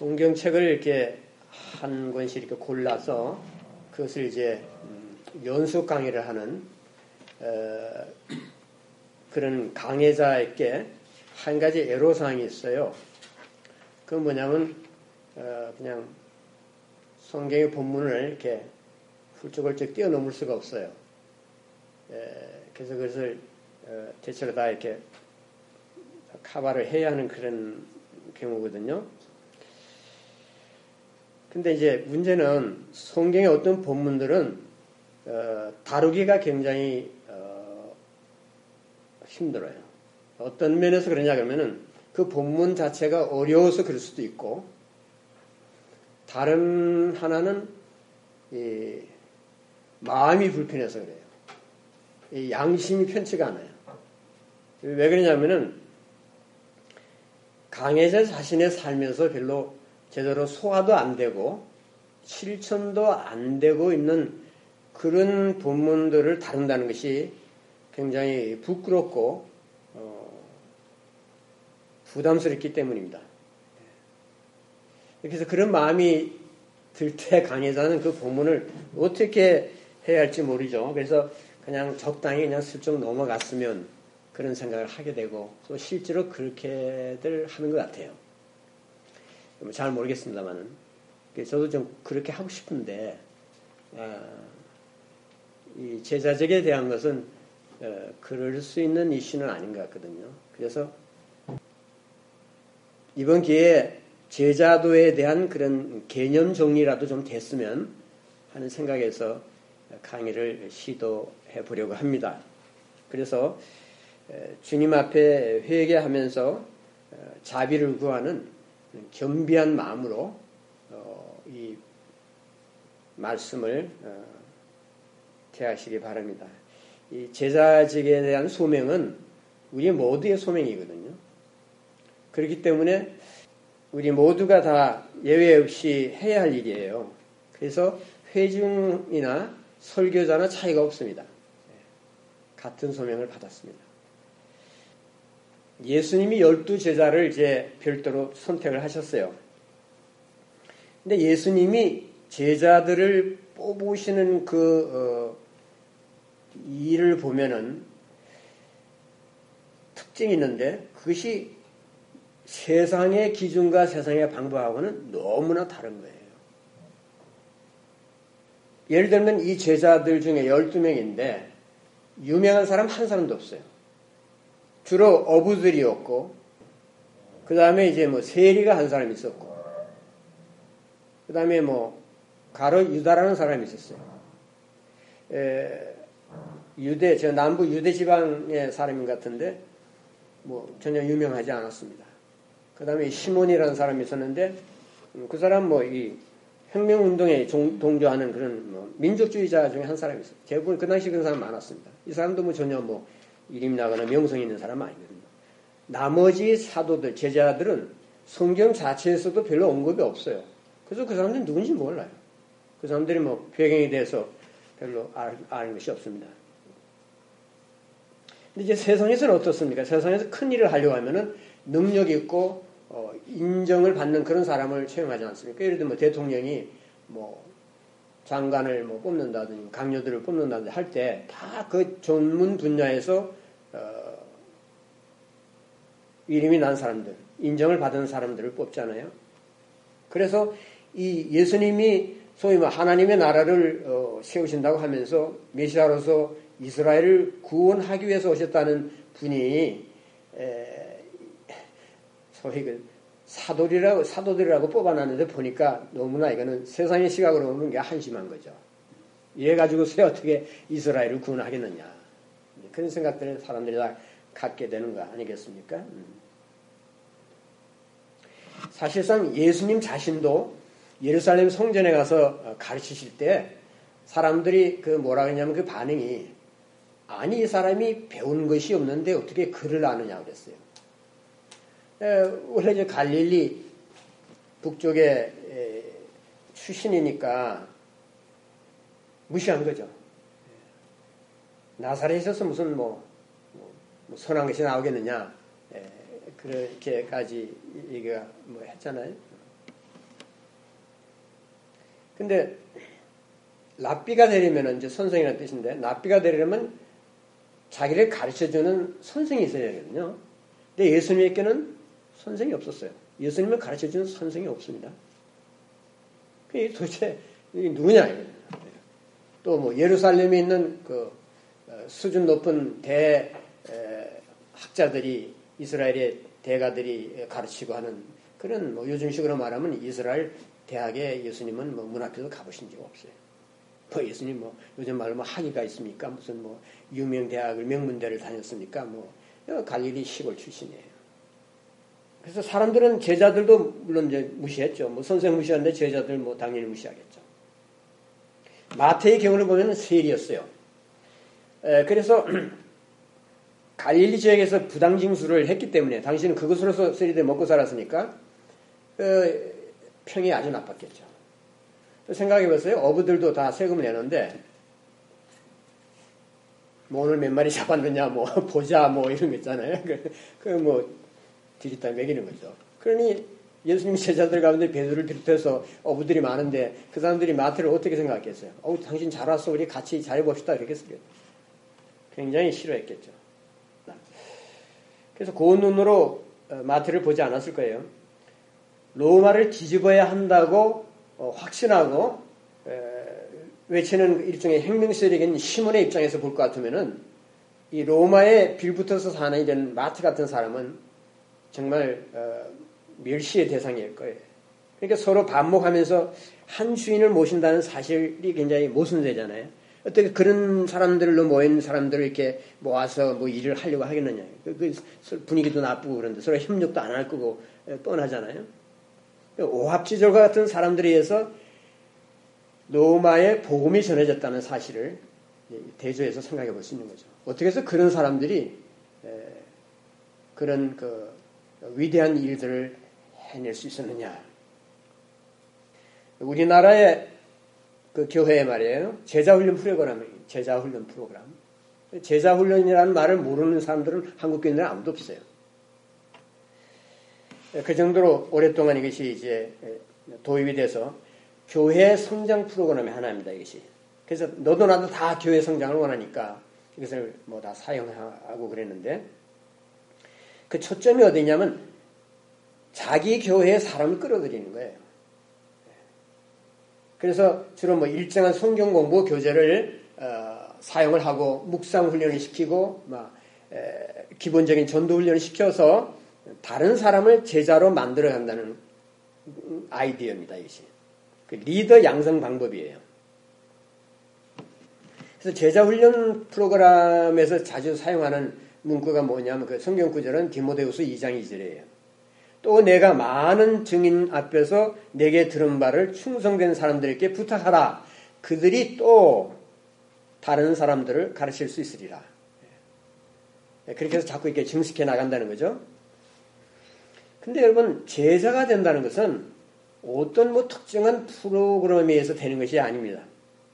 성경책을 이렇게 한 권씩 이렇게 골라서 그것을 이제 연수 강의를 하는 그런 강해자에게 한 가지 애로사항이 있어요. 그건 뭐냐면 그냥 성경의 본문을 이렇게 훌쩍훌쩍 뛰어넘을 수가 없어요. 그래서 그것을 대체로 다 이렇게 카바를 해야 하는 그런 경우거든요. 근데 이제 문제는 성경의 어떤 본문들은 다루기가 굉장히 힘들어요. 어떤 면에서 그러냐 그러면은 그 본문 자체가 어려워서 그럴 수도 있고, 다른 하나는 마음이 불편해서 그래요. 양심이 편치가 않아요. 왜 그러냐면은 강해자 자신의 삶에서 별로 제대로 소화도 안 되고 실천도 안 되고 있는 그런 본문들을 다룬다는 것이 굉장히 부끄럽고 부담스럽기 때문입니다. 그래서 그런 마음이 들 때 강해자는 그 본문을 어떻게 해야 할지 모르죠. 그래서 그냥 적당히 그냥 슬쩍 넘어갔으면 그런 생각을 하게 되고, 또 실제로 그렇게들 하는 것 같아요. 잘 모르겠습니다만은. 저도 좀 그렇게 하고 싶은데, 이 제자적에 대한 것은 그럴 수 있는 이슈는 아닌 것 같거든요. 그래서 이번 기회에 제자도에 대한 그런 개념 정리라도 좀 됐으면 하는 생각에서 강의를 시도해 보려고 합니다. 그래서 주님 앞에 회개하면서 자비를 구하는 겸비한 마음으로 이 말씀을 대하시기 바랍니다. 이 제자직에 대한 소명은 우리 모두의 소명이거든요. 그렇기 때문에 우리 모두가 다 예외 없이 해야 할 일이에요. 그래서 회중이나 설교자나 차이가 없습니다. 같은 소명을 받았습니다. 예수님이 12제자를 이제 별도로 선택을 하셨어요. 근데 예수님이 제자들을 뽑으시는 그 일을 보면은 특징이 있는데, 그것이 세상의 기준과 세상의 방법하고는 너무나 다른 거예요. 예를 들면 이 제자들 중에 12명인데 유명한 사람 한 사람도 없어요. 주로 어부들이었고, 그 다음에 이제 뭐 세리가 한 사람 있었고, 그 다음에 뭐 가로 유다라는 사람이 있었어요. 저 남부 유대 지방의 사람인 것 같은데 뭐 전혀 유명하지 않았습니다. 그 다음에 시몬이라는 사람이 있었는데 그 사람 뭐 이 혁명운동에 동조하는 그런 뭐 민족주의자 중에 한 사람이 있어요. 대부분 그 당시 그런 사람 많았습니다. 이 사람도 뭐 전혀 뭐 이름 나거나 명성이 있는 사람 아니거든요. 나머지 사도들, 제자들은 성경 자체에서도 별로 언급이 없어요. 그래서 그 사람들은 누군지 몰라요. 그 사람들이 뭐 배경에 대해서 별로 아는 것이 없습니다. 근데 이제 세상에서는 어떻습니까? 세상에서 큰 일을 하려고 하면은 능력 있고 인정을 받는 그런 사람을 채용하지 않습니까? 예를 들면 대통령이 뭐 장관을 뭐 뽑는다든지 강요들을 뽑는다든지 할 때 다 그 전문 분야에서 이름이 난 사람들, 인정을 받은 사람들을 뽑잖아요. 그래서 이 예수님이 소위 뭐 하나님의 나라를 세우신다고 하면서 메시아로서 이스라엘을 구원하기 위해서 오셨다는 분이 소위 그 사도들이라고 뽑아놨는데 보니까 너무나 이거는 세상의 시각으로 보는 게 한심한 거죠. 얘 가지고서 어떻게 이스라엘을 구원하겠느냐. 그런 생각들을 사람들이 다 갖게 되는 거 아니겠습니까? 사실상 예수님 자신도 예루살렘 성전에 가서 가르치실 때 사람들이 그 뭐라 그러냐면 그 반응이, 아니 이 사람이 배운 것이 없는데 어떻게 글을 아느냐고 그랬어요. 원래 이제 갈릴리 북쪽에 출신이니까 무시한 거죠. 나사렛에서 무슨 뭐 선한 것이 나오겠느냐, 그렇게까지 얘기가 뭐 했잖아요. 근데 랍비가 되려면 이제 선생이라는 뜻인데 랍비가 되려면 자기를 가르쳐주는 선생이 있어야 되거든요. 근데 예수님에게는 선생이 없었어요. 예수님을 가르쳐주는 선생이 없습니다. 그게 도대체 누구냐? 또 뭐 예루살렘에 있는 그 수준 높은 학자들이 이스라엘의 대가들이 가르치고 하는 그런 뭐 요즘식으로 말하면 이스라엘 대학에 예수님은 뭐 문 앞에도 가보신 적 없어요. 뭐 예수님 뭐 요즘 말로 뭐 학위가 있습니까? 무슨 뭐 유명 대학을 명문대를 다녔습니까? 뭐 갈릴리 시골 출신이에요. 그래서 사람들은 제자들도 물론 이제 무시했죠. 뭐 선생 무시하는데 제자들 뭐 당연히 무시하겠죠. 마태의 경우를 보면 세리였어요. 그래서 갈릴리 지역에서 부당징수를 했기 때문에 당신은 그것으로서 세리들 먹고 살았으니까 평이 아주 나빴겠죠. 생각해보세요. 어부들도 다 세금을 내는데 뭐 오늘 몇 마리 잡았느냐 뭐 보자 뭐 이런 거 있잖아요. 그 뭐 디리다 먹이는 거죠. 그러니 예수님 제자들 가운데 베드로를 비롯해서 어부들이 많은데 그 사람들이 마태를 어떻게 생각했겠어요? 당신 잘 왔어. 우리 같이 잘해봅시다. 이렇게 했겠죠. 굉장히 싫어했겠죠. 그래서 고운 눈으로 마태를 보지 않았을 거예요. 로마를 뒤집어야 한다고 확신하고 외치는 일종의 혁명세력인 시몬의 입장에서 볼 것 같으면은 이 로마에 빌붙어서 사는 이런 마태 같은 사람은 정말 멸시의 대상일 거예요. 그러니까 서로 반목하면서 한 주인을 모신다는 사실이 굉장히 모순되잖아요. 어떻게 그런 사람들로 모인 사람들을 이렇게 모아서 뭐 일을 하려고 하겠느냐. 그 분위기도 나쁘고 그런데 서로 협력도 안 할 거고 뻔하잖아요. 오합지졸과 같은 사람들에 의해서 로마의 복음이 전해졌다는 사실을 대조해서 생각해 볼 수 있는 거죠. 어떻게 해서 그런 사람들이 그런 그 위대한 일들을 해낼 수 있었느냐. 우리나라의 그 교회에 말이에요. 제자훈련 프로그램. 제자훈련이라는 말을 모르는 사람들은 한국 교인들은 아무도 없어요. 그 정도로 오랫동안 이것이 이제 도입이 돼서 교회 성장 프로그램의 하나입니다. 이것이. 그래서 너도 나도 다 교회 성장을 원하니까 이것을 뭐 다 사용하고 그랬는데 그 초점이 어디냐면 자기 교회에 사람을 끌어들이는 거예요. 그래서 주로 뭐 일정한 성경 공부 교재를 사용을 하고 묵상 훈련을 시키고 기본적인 전도 훈련을 시켜서 다른 사람을 제자로 만들어 간다는 아이디어입니다. 이것이 그 리더 양성 방법이에요. 그래서 제자 훈련 프로그램에서 자주 사용하는 문구가 뭐냐면 그 성경 구절은 디모데후서 2장 2절이에요. 또 내가 많은 증인 앞에서 내게 들은 바를 충성된 사람들에게 부탁하라. 그들이 또 다른 사람들을 가르칠 수 있으리라. 그렇게 해서 자꾸 이렇게 증식해 나간다는 거죠. 근데 여러분 제자가 된다는 것은 어떤 뭐 특정한 프로그램에 의해서 되는 것이 아닙니다.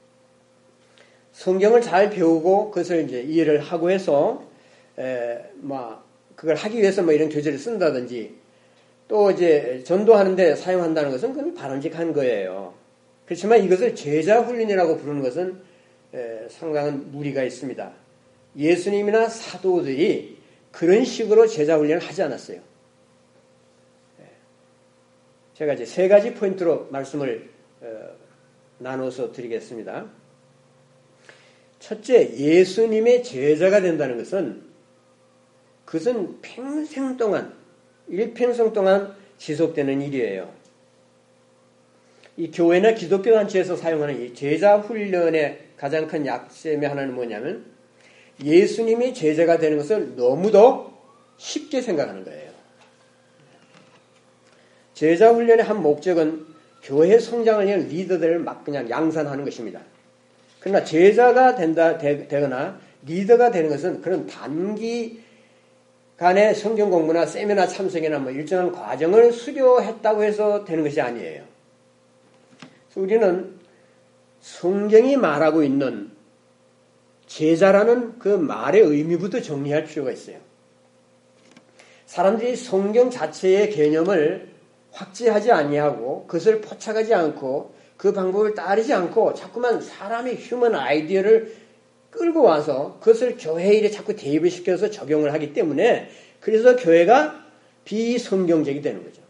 성경을 잘 배우고 그것을 이제 이해를 하고 해서 그걸 하기 위해서 뭐 이런 교재를 쓴다든지 또 이제 전도하는데 사용한다는 것은 그건 바람직한 거예요. 그렇지만 이것을 제자 훈련이라고 부르는 것은 상당한 무리가 있습니다. 예수님이나 사도들이 그런 식으로 제자 훈련을 하지 않았어요. 제가 이제 세 가지 포인트로 말씀을 나눠서 드리겠습니다. 첫째, 예수님의 제자가 된다는 것은 그것은 평생 동안, 일평생 동안 지속되는 일이에요. 이 교회나 기독교 단체에서 사용하는 이 제자 훈련의 가장 큰 약점의 하나는 뭐냐면 예수님이 제자가 되는 것을 너무도 쉽게 생각하는 거예요. 제자 훈련의 한 목적은 교회 성장을 위한 리더들을 막 그냥 양산하는 것입니다. 그러나 제자가 되거나 리더가 되는 것은 그런 단기간의 성경 공부나 세미나 참석이나 뭐 일정한 과정을 수료했다고 해서 되는 것이 아니에요. 그래서 우리는 성경이 말하고 있는 제자라는 그 말의 의미부터 정리할 필요가 있어요. 사람들이 성경 자체의 개념을 확지하지 아니하고 그것을 포착하지 않고 그 방법을 따르지 않고 자꾸만 사람의 휴먼 아이디어를 끌고 와서 그것을 교회 일에 자꾸 대입을 시켜서 적용을 하기 때문에 그래서 교회가 비성경적이 되는 거죠.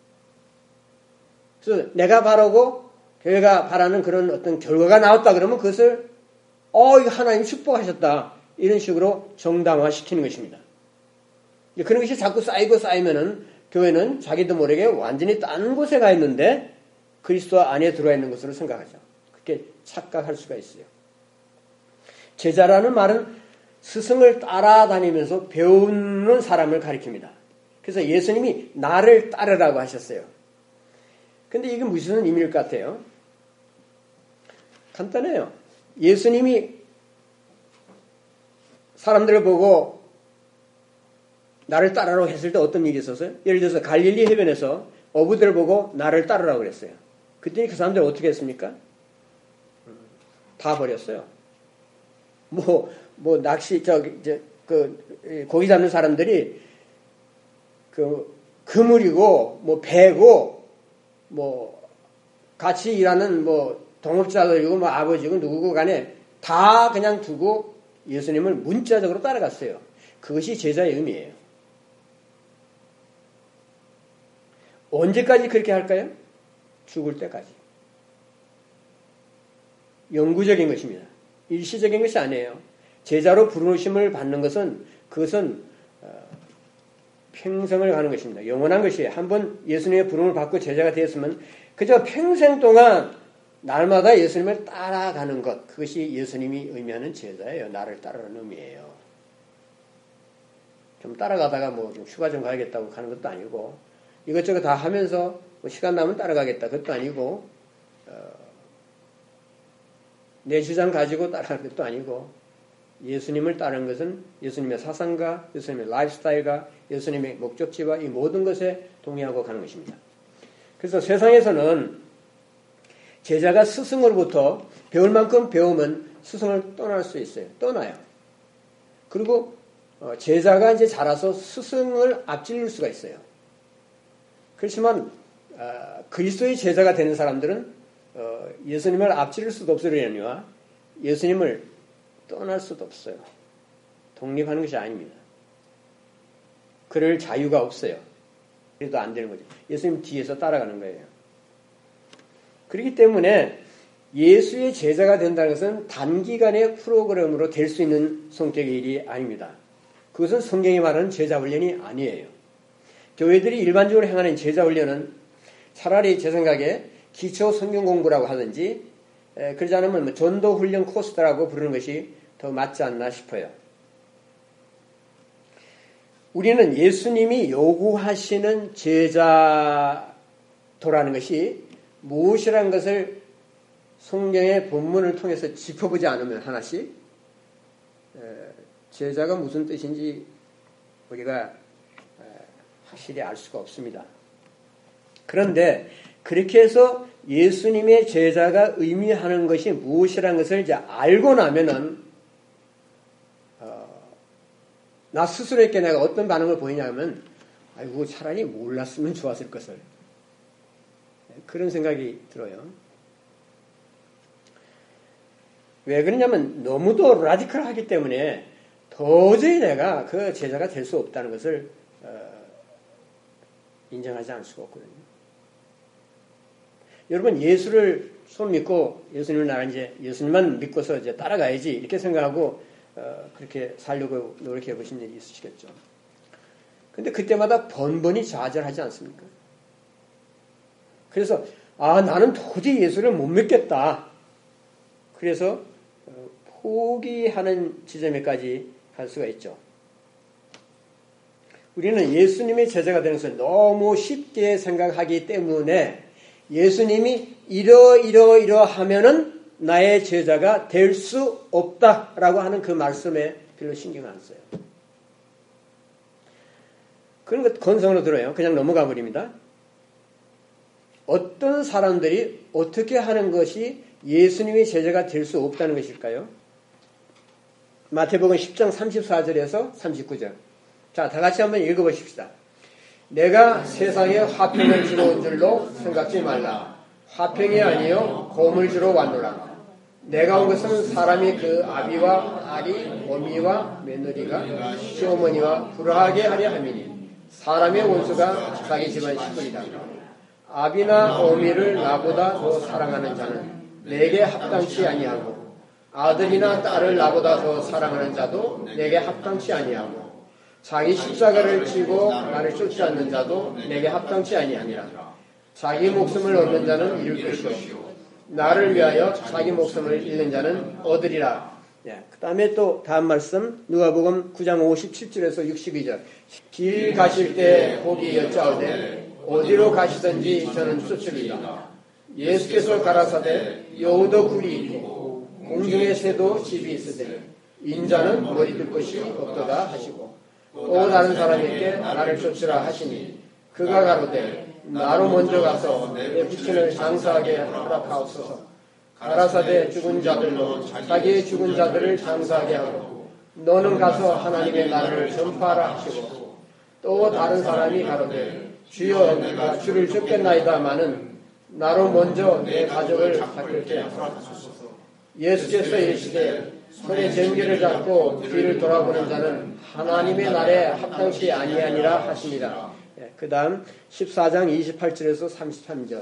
그래서 내가 바라고 교회가 바라는 그런 어떤 결과가 나왔다 그러면 그것을 이거 하나님 축복하셨다 이런 식으로 정당화시키는 것입니다. 그런 것이 자꾸 쌓이면은 교회는 자기도 모르게 완전히 딴 곳에 가 있는데 그리스도 안에 들어와 있는 것으로 생각하죠. 그렇게 착각할 수가 있어요. 제자라는 말은 스승을 따라다니면서 배우는 사람을 가리킵니다. 그래서 예수님이 나를 따르라고 하셨어요. 근데 이게 무슨 의미일 것 같아요? 간단해요. 예수님이 사람들을 보고 나를 따르라고 했을 때 어떤 일이 있었어요? 예를 들어서 갈릴리 해변에서 어부들을 보고 나를 따르라고 그랬어요. 그랬더니 그 사람들 어떻게 했습니까? 다 버렸어요. 낚시, 고기 잡는 사람들이 그물이고, 배고, 같이 일하는 동업자들이고, 아버지고, 누구고 간에 다 그냥 두고 예수님을 문자적으로 따라갔어요. 그것이 제자의 의미예요. 언제까지 그렇게 할까요? 죽을 때까지. 영구적인 것입니다. 일시적인 것이 아니에요. 제자로 부르심을 받는 그것은 평생을 가는 것입니다. 영원한 것이에요. 한번 예수님의 부름을 받고 제자가 되었으면 그저 평생 동안 날마다 예수님을 따라가는 것, 그것이 예수님이 의미하는 제자예요. 나를 따르는 의미예요. 좀 따라가다가 좀 휴가 좀 가야겠다고 가는 것도 아니고 이것저것 다 하면서 시간 나면 따라가겠다 그것도 아니고 내 주장 가지고 따라가는 것도 아니고 예수님을 따르는 것은 예수님의 사상과 예수님의 라이프스타일과 예수님의 목적지와 이 모든 것에 동의하고 가는 것입니다. 그래서 세상에서는 제자가 스승으로부터 배울 만큼 배우면 스승을 떠날 수 있어요. 떠나요. 그리고 제자가 이제 자라서 스승을 앞질릴 수가 있어요. 그렇지만 그리스도의 제자가 되는 사람들은 예수님을 앞지를 수도 없으려니와 예수님을 떠날 수도 없어요. 독립하는 것이 아닙니다. 그럴 자유가 없어요. 그래도 안 되는 거죠. 예수님 뒤에서 따라가는 거예요. 그렇기 때문에 예수의 제자가 된다는 것은 단기간의 프로그램으로 될 수 있는 성격의 일이 아닙니다. 그것은 성경이 말하는 제자 훈련이 아니에요. 교회들이 일반적으로 행하는 제자 훈련은 차라리 제 생각에 기초 성경 공부라고 하든지 그러지 않으면 전도 훈련 코스라고 부르는 것이 더 맞지 않나 싶어요. 우리는 예수님이 요구하시는 제자도라는 것이 무엇이라는 것을 성경의 본문을 통해서 짚어보지 않으면 하나씩 제자가 무슨 뜻인지 우리가 확실히 알 수가 없습니다. 그런데 그렇게 해서 예수님의 제자가 의미하는 것이 무엇이라는 것을 이제 알고 나면은 나 스스로에게 내가 어떤 반응을 보이냐면 아이고 차라리 몰랐으면 좋았을 것을 그런 생각이 들어요. 왜 그러냐면 너무도 라디컬하기 때문에 도저히 내가 그 제자가 될 수 없다는 것을 인정하지 않을 수가 없거든요. 여러분 예수를 손 믿고 예수님을 나가 이제 예수님만 믿고서 이제 따라가야지 이렇게 생각하고 그렇게 살려고 노력해 보신 일이 있으시겠죠. 근데 그때마다 번번이 좌절하지 않습니까? 그래서 나는 도저히 예수를 못 믿겠다. 그래서 포기하는 지점에까지 갈 수가 있죠. 우리는 예수님의 제자가 되는 것을 너무 쉽게 생각하기 때문에 예수님이 이러하면은 나의 제자가 될 수 없다라고 하는 그 말씀에 별로 신경을 안 써요. 그런 것 건성으로 들어요. 그냥 넘어가 버립니다. 어떤 사람들이 어떻게 하는 것이 예수님의 제자가 될 수 없다는 것일까요? 마태복음 10장 34절에서 39절. 자, 다 같이 한번 읽어보십시다. 내가 세상에 화평을 주러 온 줄로 생각지 말라. 화평이 아니요 고물 주러 왔노라. 내가 온 것은 사람이 그 아비와 아리, 어미와 며느리가 시어머니와 불화하게 하려 함이니 사람의 원수가 자기 집안 식구이다. 아비나 어미를 나보다 더 사랑하는 자는 내게 합당치 아니하고 아들이나 딸을 나보다 더 사랑하는 자도 내게 합당치 아니하고 자기 십자가를 지고 나를 쫓지 않는 자도 내게 합당치 아니하니라. 자기 목숨을 얻는 자는 잃을 것이요 나를 위하여 자기 목숨을 잃는 자는 얻으리라. 그 다음에 또 다음 말씀 누가복음 9장 57절에서 62절. 길 가실 때 보기 여짜오되 어디로 가시든지 저는 쫓으리라. 예수께서 가라사대 여우도 굴이 있고 공중의 새도 집이 있으되 인자는 머리둘 곳이 없도다 하시고 또 다른 사람에게 나를 쫓으라 하시니 그가 가로되 나로 먼저 가서 내 부친을 장사하게 허락하옵소서. 가라사대 죽은 자들로 자기의 죽은 자들을 장사하게 하고 너는 가서 하나님의 나라를 전파하라 하시고 또 다른 사람이 가로되 주여 내가 주를 쫓겠나이다마는 나로 먼저 내 가족을 바꿀게 하소서. 예수께서 이르시되 손에 쟁기를 잡고 뒤를 돌아보는 자는 하나님의 나라에 합당치 아니하니라 하십니다. 그 다음 14장 28절에서 33절.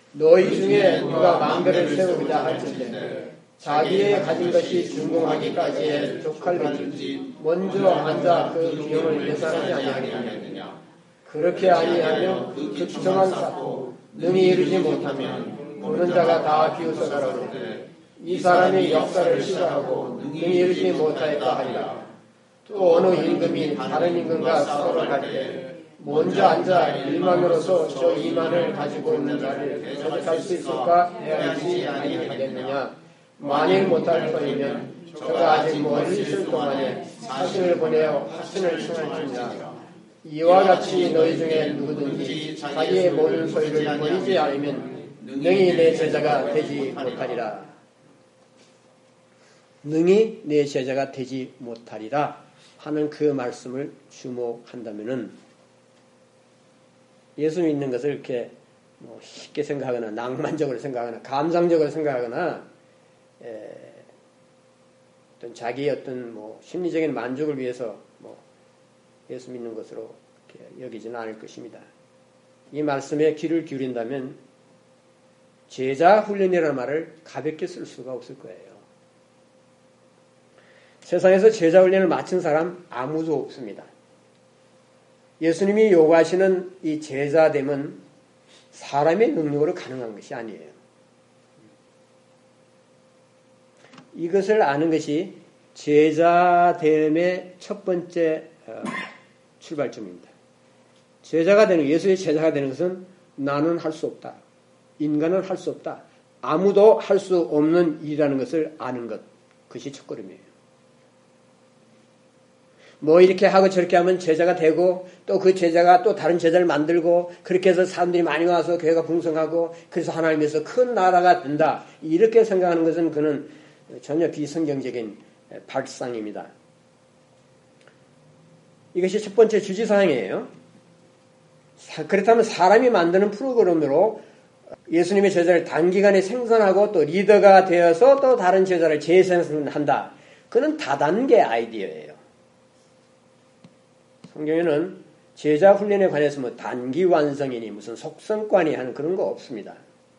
너희 중에 누가 망대를 세우고자 할진대 자기의 가진 것이 준공하기까지의 족할는지 먼저 앉아 그 비용을 계산하지 아니하겠느냐. 그렇게 아니하면 그 주정한 쌓고 능히 이루지 못하면 보는 자가 다 비웃어 가라오되 이 사람의 역사를 시사하고 능히 이루지 못하였다 하리라. 또 어느 임금이 다른 임금과 싸우러 갈 때 먼저 앉아 일만으로서 저 이만을 가지고 있는 자를 대적할 수 있을까 해야지 아니하겠느냐. 만일 못할 터이면 저가 아직 멀리 있을 동안에 사신을 보내어 하신을 청할지니라. 이와 같이 너희 중에 누구든지 자기의 모든 소유를 버리지 않으면 능히 내 제자가 되지 못하리라. 능히 내 제자가 되지 못하리라 하는 그 말씀을 주목한다면은 예수 믿는 것을 이렇게 쉽게 생각하거나 낭만적으로 생각하거나 감상적으로 생각하거나 어떤 자기의 어떤 심리적인 만족을 위해서 예수 믿는 것으로 이렇게 여기지는 않을 것입니다. 이 말씀에 귀를 기울인다면 제자 훈련이라는 말을 가볍게 쓸 수가 없을 거예요. 세상에서 제자 훈련을 마친 사람 아무도 없습니다. 예수님이 요구하시는 이 제자됨은 사람의 능력으로 가능한 것이 아니에요. 이것을 아는 것이 제자됨의 첫 번째 출발점입니다. 제자가 되는, 예수의 제자가 되는 것은 나는 할 수 없다. 인간은 할 수 없다. 아무도 할 수 없는 일이라는 것을 아는 것. 그것이 첫걸음이에요. 이렇게 하고 저렇게 하면 제자가 되고 또 그 제자가 또 다른 제자를 만들고 그렇게 해서 사람들이 많이 와서 교회가 풍성하고 그래서 하나님께서 큰 나라가 된다. 이렇게 생각하는 것은 그는 전혀 비성경적인 발상입니다. 이것이 첫 번째 주지사항이에요. 그렇다면 사람이 만드는 프로그램으로 예수님의 제자를 단기간에 생산하고 또 리더가 되어서 또 다른 제자를 재생산한다. 그는 다단계 아이디어예요. 성경에는 제자 훈련에 관해서 단기 완성이니 무슨 속성관이 하는 그런 거 없습니다.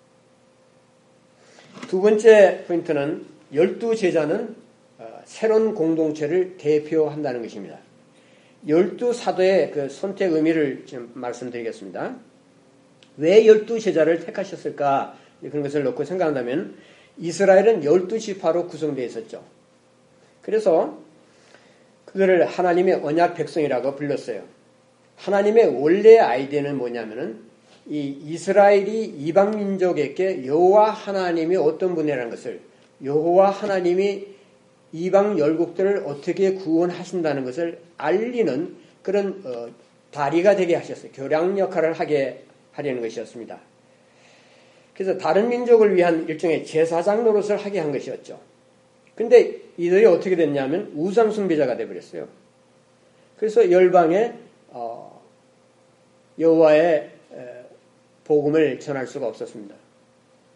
두 번째 포인트는 12제자는 새로운 공동체를 대표한다는 것입니다. 12사도의 그 선택 의미를 지금 말씀드리겠습니다. 왜 12제자를 택하셨을까? 그런 것을 놓고 생각한다면 이스라엘은 12지파로 구성되어 있었죠. 그래서 그거를 하나님의 언약 백성이라고 불렀어요. 하나님의 원래 아이디어는 뭐냐면은 이 이스라엘이 이방 민족에게 여호와 하나님이 어떤 분이라는 것을, 여호와 하나님이 이방 열국들을 어떻게 구원하신다는 것을 알리는 그런 다리가 되게 하셨어요. 교량 역할을 하게 하려는 것이었습니다. 그래서 다른 민족을 위한 일종의 제사장 노릇을 하게 한 것이었죠. 근데 이들이 어떻게 됐냐면 우상 숭배자가 되어버렸어요. 그래서 열방에 여호와의 복음을 전할 수가 없었습니다.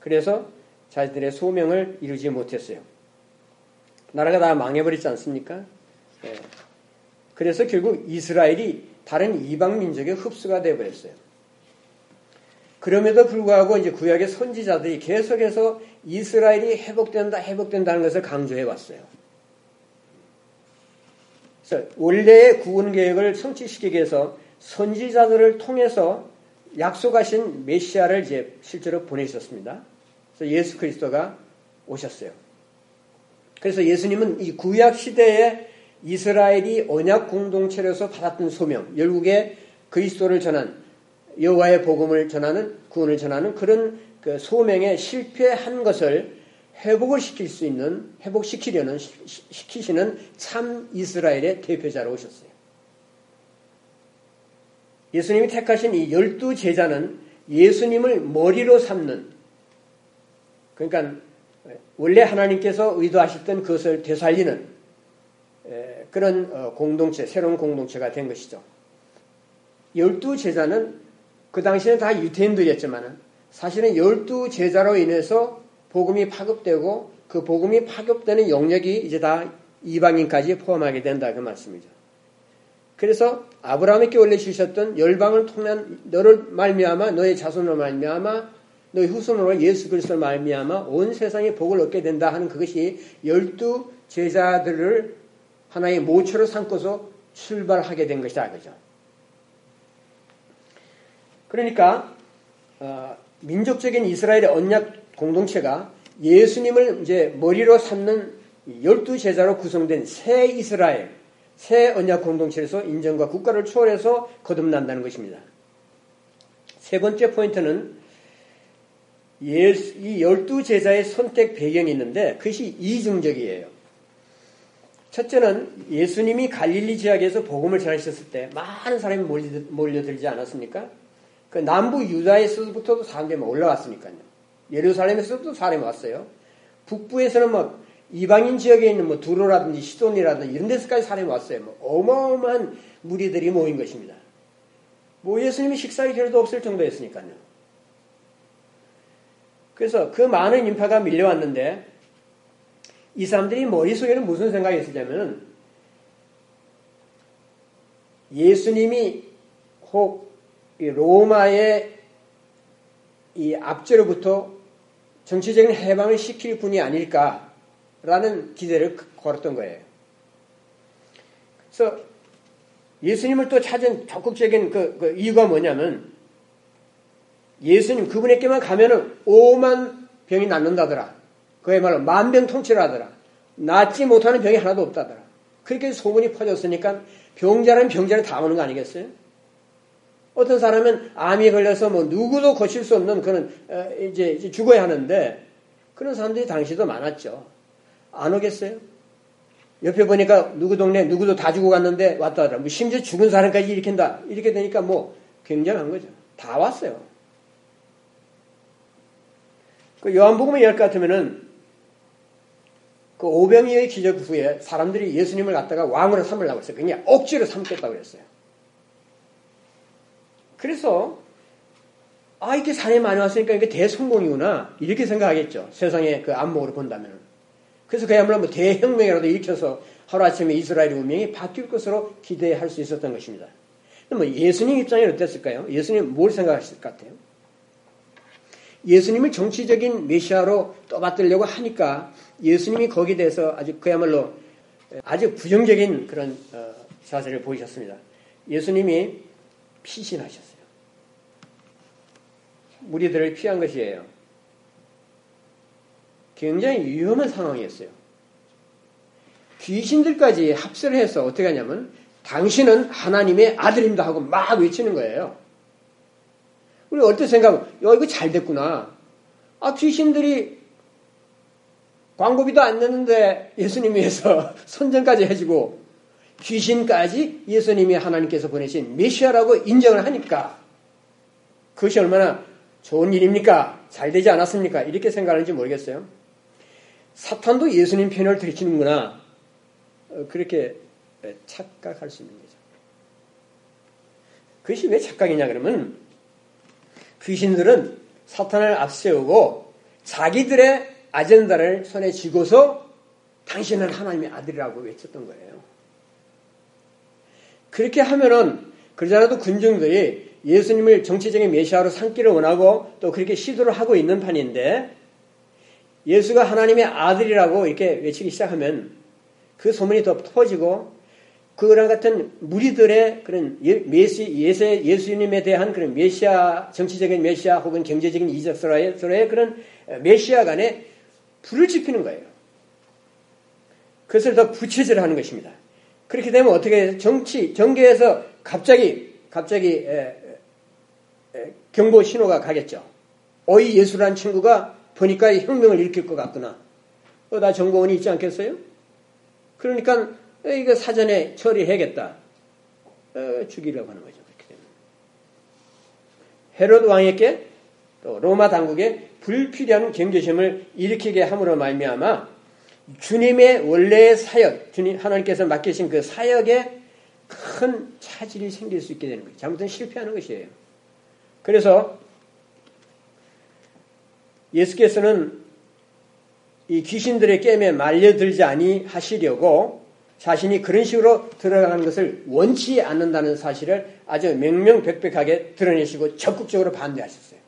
그래서 자신들의 소명을 이루지 못했어요. 나라가 다 망해버리지 않습니까? 예. 그래서 결국 이스라엘이 다른 이방 민족의 흡수가 되어버렸어요. 그럼에도 불구하고 이제 구약의 선지자들이 계속해서 이스라엘이 회복된다는 것을 강조해 왔어요. 그래서 원래의 구원 계획을 성취시키기 위해서 선지자들을 통해서 약속하신 메시아를 이제 실제로 보내셨습니다. 그래서 예수 그리스도가 오셨어요. 그래서 예수님은 이 구약 시대에 이스라엘이 언약 공동체로서 받았던 소명, 결국에 그리스도를 전한 여호와의 복음을 전하는 구원을 전하는 그런 그 소명에 실패한 것을 회복시키려는 시키시는 참 이스라엘의 대표자로 오셨어요. 예수님이 택하신 이 12 제자는 예수님을 머리로 삼는, 그러니까 원래 하나님께서 의도하셨던 그것을 되살리는 그런 공동체, 새로운 공동체가 된 것이죠. 12 제자는 그 당시에는 다 유대인들이었지만 사실은 12 제자로 인해서 복음이 파급되고 그 복음이 파급되는 영역이 이제 다 이방인까지 포함하게 된다 그 말씀이죠. 그래서 아브라함에게 원래 주셨던 열방을 통한 너를 말미암아 너의 자손으로 말미암아 너의 후손으로 예수 그리스도를 말미암아 온 세상에 복을 얻게 된다 하는 그것이 12 제자들을 하나의 모처로 삼고서 출발하게 된 것이다 그죠. 그러니까 민족적인 이스라엘의 언약 공동체가 예수님을 이제 머리로 삼는 12 제자로 구성된 새 이스라엘, 새 언약 공동체에서 인정과 국가를 초월해서 거듭난다는 것입니다. 세 번째 포인트는 이 12 제자의 선택 배경이 있는데 그것이 이중적이에요. 첫째는 예수님이 갈릴리 지역에서 복음을 전하셨을 때 많은 사람이 몰려들지 않았습니까? 그 남부 유다에서부터도 사람들이 올라왔으니까요. 예루살렘에서도 사람이 왔어요. 북부에서는 뭐 이방인 지역에 있는 뭐 두로라든지 시돈이라든지 이런 데서까지 사람이 왔어요. 뭐 어마어마한 무리들이 모인 것입니다. 뭐 예수님이 식사할 필요도 없을 정도였으니까요. 그래서 그 많은 인파가 밀려왔는데 이 사람들이 머릿속에는 무슨 생각이 있었냐면 예수님이 혹 로마의 이 압제로부터 정치적인 해방을 시킬 분이 아닐까라는 기대를 걸었던 거예요. 그래서 예수님을 또 찾은 적극적인 그 이유가 뭐냐면 예수님 그분에게만 가면은 5만 병이 낫는다더라. 그야말로 만병통치를 하더라. 낫지 못하는 병이 하나도 없다더라. 그렇게 소문이 퍼졌으니까 병자는 병자를 다 오는 거 아니겠어요? 어떤 사람은 암이 걸려서 뭐 누구도 고칠 수 없는 그런 이제 죽어야 하는데 그런 사람들이 당시도 많았죠. 안 오겠어요? 옆에 보니까 누구 동네 누구도 다 죽어갔는데 왔다 하더라. 뭐 심지어 죽은 사람까지 일으킨다. 이렇게 되니까 뭐 굉장한 거죠. 다 왔어요. 그 요한복음의 열 같으면은 그 오병이어의 기적 후에 사람들이 예수님을 갖다가 왕으로 삼으려고 했어요. 그냥 억지로 삼겠다고 그랬어요. 그래서 이렇게 사람이 많이 왔으니까 이게 대성공이구나 이렇게 생각하겠죠. 세상의 그 안목으로 본다면. 그래서 그야말로 뭐 대혁명이라도 일으켜서 하루아침에 이스라엘의 운명이 바뀔 것으로 기대할 수 있었던 것입니다. 뭐 예수님 입장에는 어땠을까요? 예수님 뭘 생각하실 것 같아요? 예수님을 정치적인 메시아로 떠받들려고 하니까 예수님이 거기에 대해서 아주 그야말로 아주 부정적인 그런 자세를 보이셨습니다. 예수님이 피신하셨어요. 무리들을 피한 것이에요. 굉장히 위험한 상황이었어요. 귀신들까지 합세를 해서 어떻게 하냐면 당신은 하나님의 아들입니다 하고 막 외치는 거예요. 우리 어떨 때 생각하면 이거 잘 됐구나. 귀신들이 광고비도 안 내는데 예수님 위해서 선전까지 해주고 귀신까지 예수님이 하나님께서 보내신 메시아라고 인정을 하니까 그것이 얼마나 좋은 일입니까? 잘 되지 않았습니까? 이렇게 생각하는지 모르겠어요. 사탄도 예수님 편을 들이키는구나. 그렇게 착각할 수 있는 거죠. 그것이 왜 착각이냐 그러면 귀신들은 사탄을 앞세우고 자기들의 아젠다를 손에 쥐고서 당신은 하나님의 아들이라고 외쳤던 거예요. 그렇게 하면은 그러잖아도 군중들이 예수님을 정치적인 메시아로 삼기를 원하고 또 그렇게 시도를 하고 있는 판인데 예수가 하나님의 아들이라고 이렇게 외치기 시작하면 그 소문이 더 퍼지고 그랑 같은 무리들의 그런 예수님에 대한 그런 메시아, 정치적인 메시아 혹은 경제적인 이적서로의 그런 메시아 간에 불을 지피는 거예요. 그것을 더 부채질하는 것입니다. 그렇게 되면 어떻게 정계에서 갑자기 경고 신호가 가겠죠. 어이 예수라는 친구가 보니까 혁명을 일으킬 것 같구나. 나 정보원이 있지 않겠어요? 그러니까 이거 사전에 처리해야겠다. 죽이려고 하는 거죠. 그렇게 되면. 헤롯 왕에게 또 로마 당국에 불필요한 경계심을 일으키게 함으로 말미암아 주님의 원래의 사역, 하나님께서 맡기신 그 사역에 큰 차질이 생길 수 있게 되는 거예요. 잘못하면 실패하는 것이에요. 그래서 예수께서는 이 귀신들의 게임에 말려들지 아니하시려고 자신이 그런 식으로 들어가는 것을 원치 않는다는 사실을 아주 명명백백하게 드러내시고 적극적으로 반대하셨어요.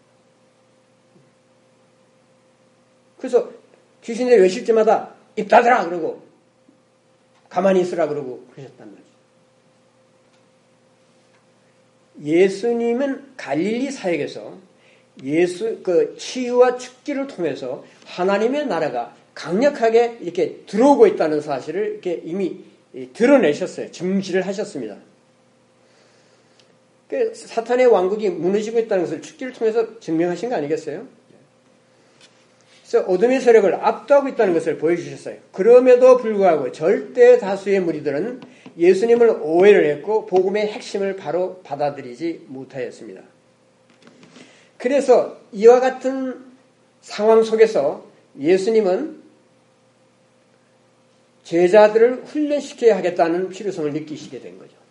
그래서 귀신들이 외칠 때마다 입 닫으라 그러고 가만히 있으라 그러고 그러셨단 말이죠. 예수님은 갈릴리 사역에서 그 치유와 축기를 통해서 하나님의 나라가 강력하게 이렇게 들어오고 있다는 사실을 이렇게 이미 드러내셨어요. 증시를 하셨습니다. 사탄의 왕국이 무너지고 있다는 것을 축기를 통해서 증명하신 거 아니겠어요? 그래서 어둠의 세력을 압도하고 있다는 것을 보여주셨어요. 그럼에도 불구하고 절대 다수의 무리들은 예수님을 오해를 했고 복음의 핵심을 바로 받아들이지 못하였습니다. 그래서 이와 같은 상황 속에서 예수님은 제자들을 훈련시켜야 하겠다는 필요성을 느끼시게 된 거죠.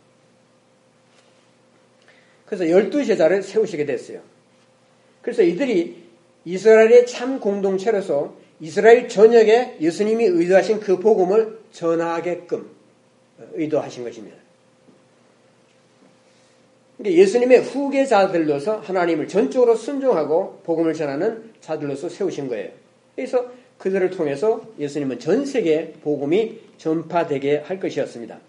그래서 12제자를 세우시게 됐어요. 그래서 이들이 이스라엘의 참 공동체로서 이스라엘 전역에 예수님이 의도하신 그 복음을 전하게끔 의도하신 것입니다. 예수님의 후계자들로서 하나님을 전적으로 순종하고 복음을 전하는 자들로서 세우신 거예요. 그래서 그들을 통해서 예수님은 전 세계에 복음이 전파되게 할 것이었습니다.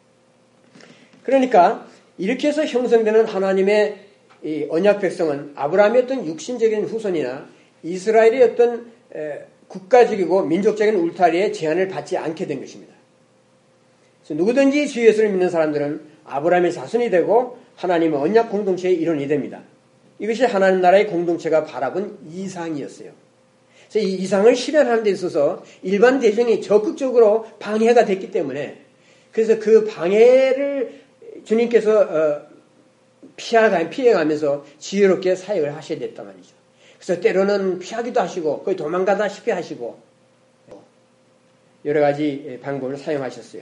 그러니까 이렇게 해서 형성되는 하나님의 이 언약 백성은 아브라함의 어떤 육신적인 후손이나 이스라엘의 어떤 국가적이고 민족적인 울타리에 제한을 받지 않게 된 것입니다. 그래서 누구든지 주 예수를 믿는 사람들은 아브라함의 자손이 되고 하나님의 언약 공동체의 일원이 됩니다. 이것이 하나님 나라의 공동체가 바라본 이상이었어요. 그래서 이 이상을 실현하는 데 있어서 일반 대중이 적극적으로 방해가 됐기 때문에 그래서 그 방해를 주님께서 피해가면서 지혜롭게 사역을 하셔야 됐단 말이죠. 그래서 때로는 피하기도 하시고 거의 도망가다시피 하시고 여러 가지 방법을 사용하셨어요.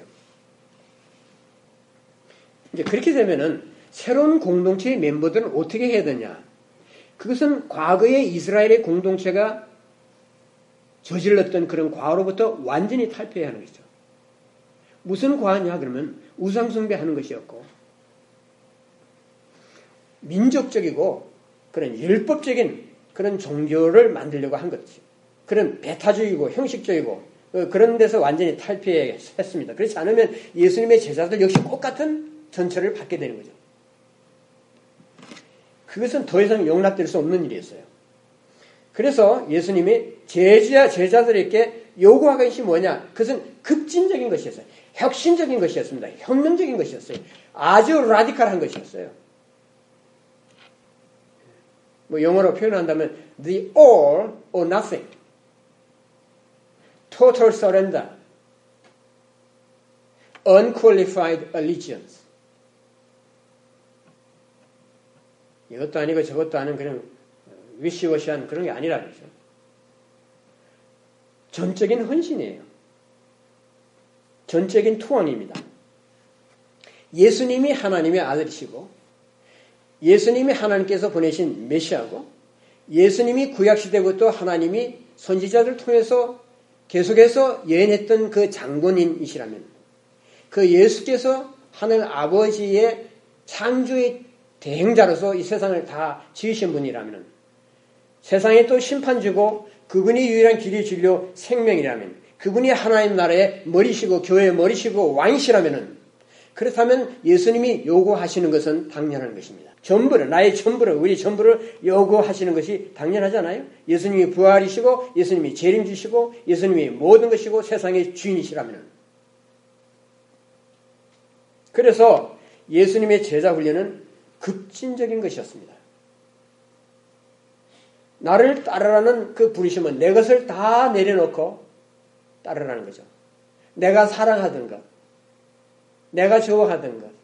이제 그렇게 되면은 새로운 공동체의 멤버들은 어떻게 해야 되냐? 그것은 과거의 이스라엘의 공동체가 저질렀던 그런 과로부터 완전히 탈피해야 하는 것이죠. 무슨 과냐 그러면 우상숭배하는 것이었고 민족적이고 그런 율법적인 그런 종교를 만들려고 한 거죠. 그런 배타주의고 형식적이고 그런 데서 완전히 탈피했습니다. 그렇지 않으면 예수님의 제자들 역시 똑같은 전철을 받게 되는 거죠. 그것은 더 이상 용납될 수 없는 일이었어요. 그래서 예수님이 제자들에게 요구하는 것이 뭐냐? 그것은 급진적인 것이었어요. 혁신적인 것이었습니다. 혁명적인 것이었어요. 아주 라디칼한 것이었어요. 뭐 영어로 표현한다면 the all or nothing, total surrender, unqualified allegiance. 이것도 아니고 저것도 아닌 그냥 위시워시한 그런 게 아니라 그러죠. 전적인 헌신이에요. 전적인 투항입니다. 예수님이 하나님의 아들이시고 예수님이 하나님께서 보내신 메시아고 예수님이 구약시대부터 하나님이 선지자들 통해서 계속해서 예언했던 그 장본인이시라면, 그 예수께서 하늘 아버지의 창조의 대행자로서 이 세상을 다 지으신 분이라면, 세상에 또 심판 주고 그분이 유일한 길이 진료 생명이라면, 그분이 하나님 나라의 머리시고 교회의 머리시고 왕이시라면, 그렇다면 예수님이 요구하시는 것은 당연한 것입니다. 전부를, 나의 전부를, 우리 전부를 요구하시는 것이 당연하잖아요. 예수님이 부활이시고 예수님이 재림주시고 예수님이 모든 것이고 세상의 주인이시라면. 그래서 예수님의 제자 훈련은 급진적인 것이었습니다. 나를 따르라는 그 부르심은 내 것을 다 내려놓고 따르라는 거죠. 내가 사랑하던 것, 내가 좋아하던 것,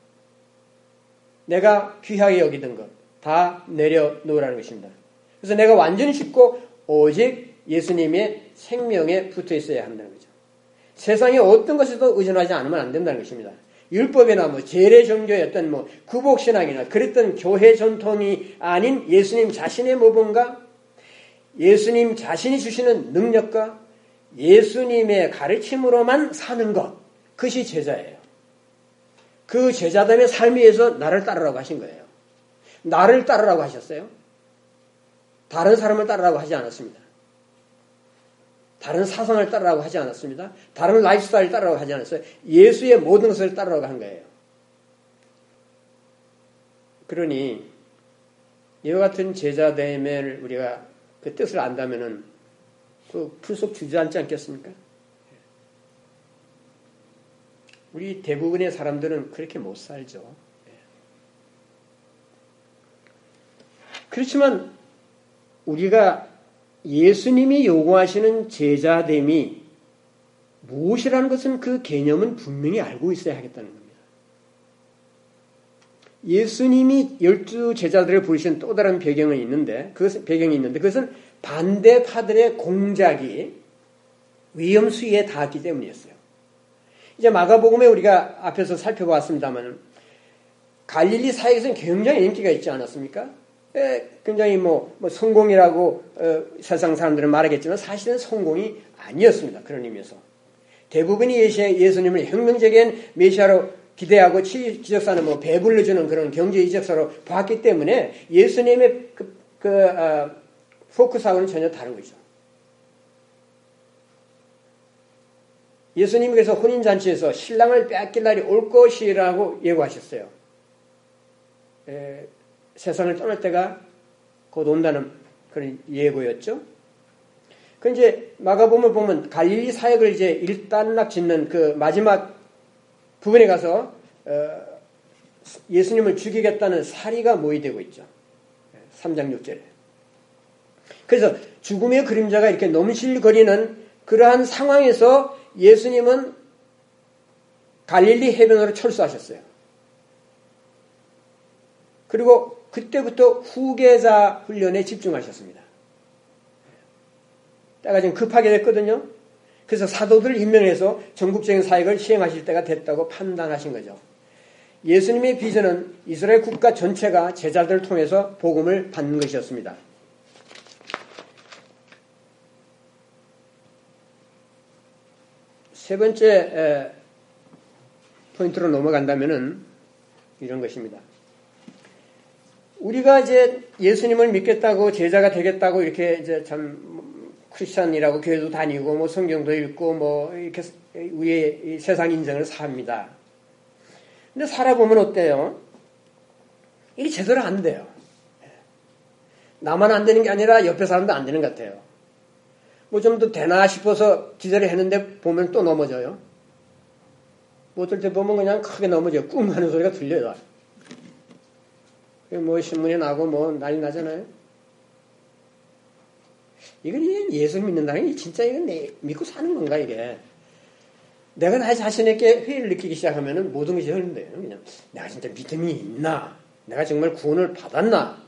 내가 귀하게 여기던 것 다 내려놓으라는 것입니다. 그래서 내가 완전히 죽고 오직 예수님의 생명에 붙어 있어야 한다는 거죠. 세상에 어떤 것에도 의존하지 않으면 안 된다는 것입니다. 율법이나 뭐 재래 종교의 어떤 뭐 구복신앙이나 그랬던 교회 전통이 아닌 예수님 자신의 모범과 예수님 자신이 주시는 능력과 예수님의 가르침으로만 사는 것, 그것이 제자예요. 그 제자됨의 삶에 의해서 나를 따르라고 하신 거예요. 나를 따르라고 하셨어요. 다른 사람을 따르라고 하지 않았습니다. 다른 사상을 따르라고 하지 않았습니다. 다른 라이프스타일을 따르라고 하지 않았어요. 예수의 모든 것을 따르라고 한 거예요. 그러니 이와 같은 제자됨을 우리가 그 뜻을 안다면은 그 풀속 주저앉지 않겠습니까? 우리 대부분의 사람들은 그렇게 못 살죠. 그렇지만 우리가 예수님이 요구하시는 제자됨이 무엇이라는 것은 그 개념은 분명히 알고 있어야 하겠다는 겁니다. 예수님이 12 제자들을 부르신 또 다른 배경이 있는데 그것은 반대파들의 공작이 위험수위에 닿았기 때문이었어요. 이제 마가복음에 우리가 앞에서 살펴보았습니다만 갈릴리 사역에서는 굉장히 인기가 있지 않았습니까? 굉장히 뭐 성공이라고 세상 사람들은 말하겠지만 사실은 성공이 아니었습니다. 그런 의미에서 대부분이 예수님을 혁명적인 메시아로 기대하고 기적사는 뭐 배불러주는 그런 경제 이적사로 봤기 때문에 예수님의 포커스하고는 전혀 다른 거죠. 예수님께서 혼인잔치에서 신랑을 빼앗길 날이 올 것이라고 예고하셨어요. 세상을 떠날 때가 곧 온다는 그런 예고였죠. 그 이제 마가복음을 보면 갈릴리 사역을 이제 일단락 짓는 그 마지막 부분에 가서 예수님을 죽이겠다는 사리가 모의되고 있죠. 3장 6절에. 그래서 죽음의 그림자가 이렇게 넘실거리는 그러한 상황에서 예수님은 갈릴리 해변으로 철수하셨어요. 그리고 그때부터 후계자 훈련에 집중하셨습니다. 때가 지금 급하게 됐거든요. 그래서 사도들을 임명해서 전국적인 사역을 시행하실 때가 됐다고 판단하신 거죠. 예수님의 비전은 이스라엘 국가 전체가 제자들을 통해서 복음을 받는 것이었습니다. 세 번째 포인트로 넘어간다면은 이런 것입니다. 우리가 이제 예수님을 믿겠다고 제자가 되겠다고 이렇게 이제 참 크리스찬이라고 교회도 다니고 뭐 성경도 읽고 뭐 이렇게 우리의 세상 인생을 삽니다. 근데 살아보면 어때요? 이게 제대로 안 돼요. 나만 안 되는 게 아니라 옆에 사람도 안 되는 것 같아요. 뭐 좀 더 되나 싶어서 기대를 했는데 보면 또 넘어져요. 뭐 어떨 때 보면 그냥 크게 넘어져요. 꿍 하는 소리가 들려요. 뭐 신문에 나고 뭐 난리 나잖아요. 이건 예수 믿는다는 게 진짜 이건 믿고 사는 건가 이게. 내가 나 자신에게 회의를 느끼기 시작하면은 모든 것이 흐른대요. 그냥 내가 진짜 믿음이 있나? 내가 정말 구원을 받았나?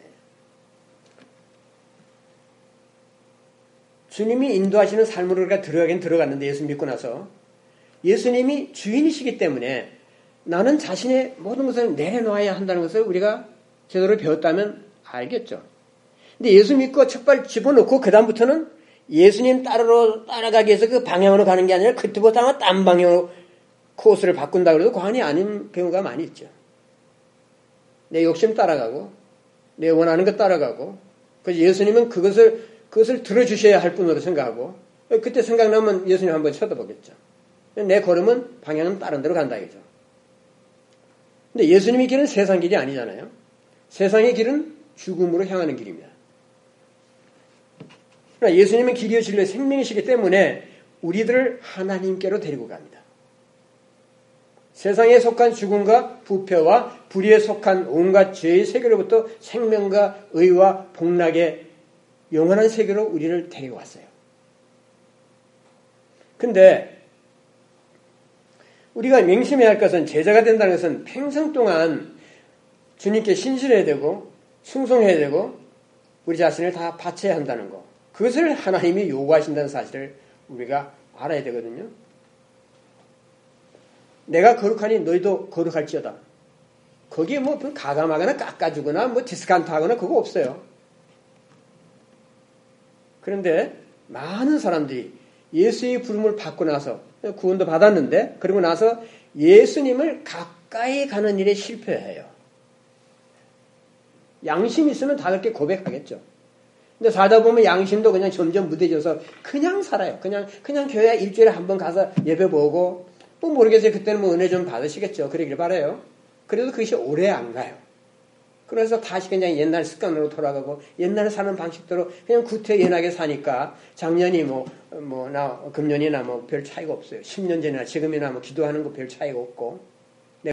주님이 인도하시는 삶으로 우리가 들어가긴 들어갔는데 예수 믿고 나서 예수님이 주인이시기 때문에 나는 자신의 모든 것을 내려놓아야 한다는 것을 우리가 제대로 배웠다면 알겠죠. 근데 예수 믿고 첫발 집어넣고 그 다음부터는 예수님 따라가기 위해서 그 방향으로 가는 게 아니라 그때부터 딴 방향으로 코스를 바꾼다 그래도 과언이 아닌 경우가 많이 있죠. 내 욕심 따라가고, 내 원하는 것 따라가고, 그래서 예수님은 그것을 들어주셔야 할 분으로 생각하고, 그때 생각나면 예수님 한번 쳐다보겠죠. 내 걸음은 방향은 다른 데로 간다 이거죠. 근데 예수님의 길은 세상 길이 아니잖아요. 세상의 길은 죽음으로 향하는 길입니다. 그러나 예수님은 길이요 진리요 생명이시기 때문에 우리들을 하나님께로 데리고 갑니다. 세상에 속한 죽음과 부패와 불의에 속한 온갖 죄의 세계로부터 생명과 의와 복락의 영원한 세계로 우리를 데리고 왔어요. 근데 우리가 명심해야 할 것은 제자가 된다는 것은 평생 동안 주님께 신실해야 되고 충성해야 되고 우리 자신을 다 바쳐야 한다는 거. 그것을 하나님이 요구하신다는 사실을 우리가 알아야 되거든요. 내가 거룩하니 너희도 거룩할지어다. 거기에 뭐 가감하거나 깎아주거나 뭐 디스카운트 하거나 그거 없어요. 그런데 많은 사람들이 예수의 부름을 받고 나서 구원도 받았는데 그리고 나서 예수님을 가까이 가는 일에 실패해요. 양심이 있으면 다 그렇게 고백하겠죠. 근데 살다 보면 양심도 그냥 점점 무뎌져서 그냥 살아요. 그냥 교회 일주일에 한 번 가서 예배 보고 뭐 모르겠어요. 그때는 뭐 은혜 좀 받으시겠죠. 그러길 바라요. 그래도 그것이 오래 안 가요. 그래서 다시 그냥 옛날 습관으로 돌아가고 옛날 사는 방식대로 그냥 구태연하게 사니까 작년이 금년이나 뭐 별 차이가 없어요. 10년 전이나 지금이나 뭐 기도하는 거 별 차이가 없고. 네.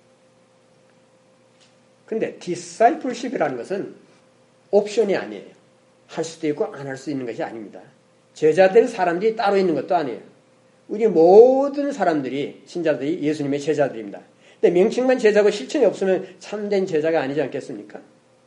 근데 디사이플십이라는 것은 옵션이 아니에요. 할 수도 있고 안 할 수 있는 것이 아닙니다. 제자들 사람들이 따로 있는 것도 아니에요. 우리 모든 사람들이 신자들이 예수님의 제자들입니다. 근데 명칭만 제자고 실천이 없으면 참된 제자가 아니지 않겠습니까?